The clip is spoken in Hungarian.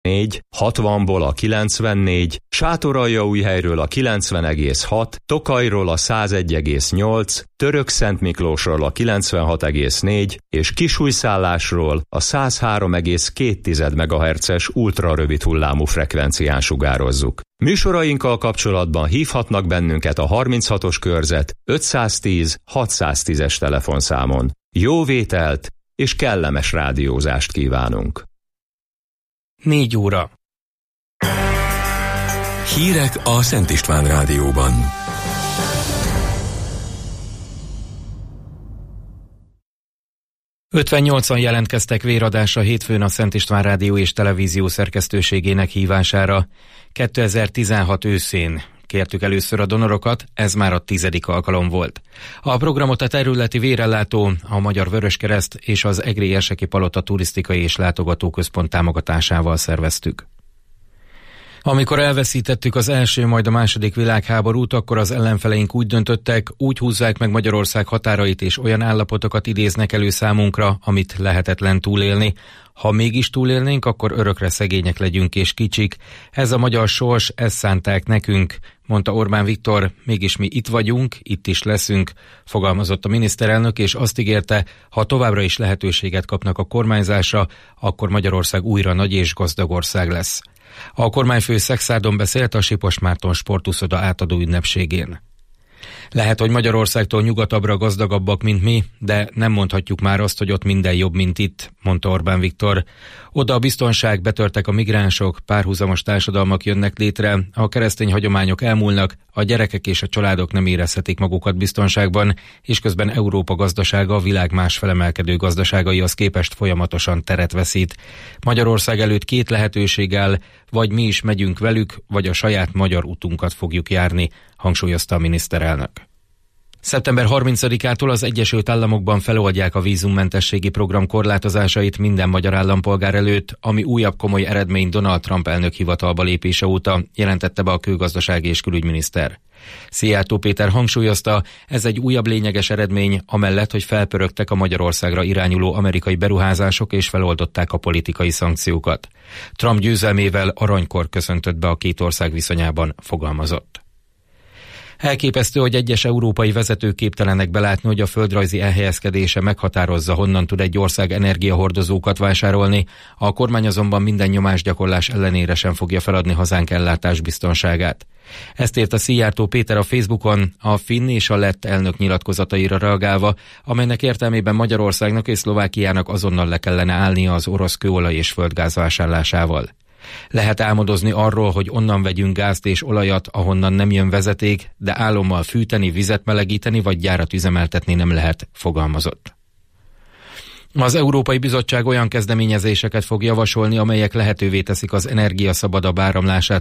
60-ból a 94, Sátoraljaújhelyről a 90,6, Tokajról a 101,8, Törökszentmiklósról a 96,4 és Kisújszállásról a 103,2 MHz-es ultrarövid hullámú frekvencián sugározzuk. Műsorainkkal kapcsolatban hívhatnak bennünket a 36-os körzet 510 610-es telefonszámon. Jó vételt és kellemes rádiózást kívánunk! 4 óra. Hírek a Szent István Rádióban. Ötvennyolcan jelentkeztek véradásra hétfőn a Szent István Rádió és Televízió szerkesztőségének hívására. 2016 őszén kértük először a donorokat, ez már a 10. alkalom volt. A programot a területi vérellátó, a Magyar Vöröskereszt és az Egri Érseki Palota Turisztikai és Látogatóközpont támogatásával szerveztük. Amikor elveszítettük az első, majd a második világháborút, akkor az ellenfeleink úgy döntöttek, úgy húzzák meg Magyarország határait és olyan állapotokat idéznek elő számunkra, amit lehetetlen túlélni. Ha mégis túlélnénk, akkor örökre szegények legyünk és kicsik. Ez a magyar sors, ezt szánták nekünk, mondta Orbán Viktor, mégis mi itt vagyunk, itt is leszünk, fogalmazott a miniszterelnök, és azt ígérte, ha továbbra is lehetőséget kapnak a kormányzásra, akkor Magyarország újra nagy és gazdag ország lesz. A kormányfő Szexárdon beszélt a Sipos Márton sportuszoda átadó ünnepségén. Lehet, hogy Magyarországtól nyugatabbra gazdagabbak, mint mi, de nem mondhatjuk már azt, hogy ott minden jobb, mint itt, mondta Orbán Viktor. Oda a biztonság, betörtek a migránsok, párhuzamos társadalmak jönnek létre, a keresztény hagyományok elmúlnak, a gyerekek és a családok nem érezhetik magukat biztonságban, és közben Európa gazdasága a világ más felemelkedő gazdaságaihoz képest folyamatosan teret veszít. Magyarország előtt 2 lehetőség áll, vagy mi is megyünk velük, vagy a saját magyar utunkat fogjuk járni, hangsúlyozta a miniszterelnök. Szeptember 30-ától az Egyesült Államokban feloldják a vízummentességi program korlátozásait minden magyar állampolgár előtt, ami újabb komoly eredmény Donald Trump elnök hivatalba lépése óta, jelentette be a kőgazdasági és külügyminiszter. Szijjártó Péter hangsúlyozta, ez egy újabb lényeges eredmény, amellett, hogy felpörögtek a Magyarországra irányuló amerikai beruházások és feloldották a politikai szankciókat. Trump győzelmével aranykor köszöntött be a két ország viszonyában, fogalmazott. Elképesztő, hogy egyes európai vezetők képtelenek belátni, hogy a földrajzi elhelyezkedése meghatározza, honnan tud egy ország energiahordozókat vásárolni. A kormány azonban minden nyomásgyakorlás ellenére sem fogja feladni hazánk ellátásbiztonságát. Ezt írta Szijjártó Péter a Facebookon, a finn és a lett elnök nyilatkozataira reagálva, amelynek értelmében Magyarországnak és Szlovákiának azonnal le kellene állnia az orosz kőolaj és földgáz vásárlásával. Lehet álmodozni arról, hogy onnan vegyünk gázt és olajat, ahonnan nem jön vezeték, de álommal fűteni, vizet melegíteni vagy gyárat üzemeltetni nem lehet, fogalmazott. Az Európai Bizottság olyan kezdeményezéseket fog javasolni, amelyek lehetővé teszik az energia szabadabb áramlását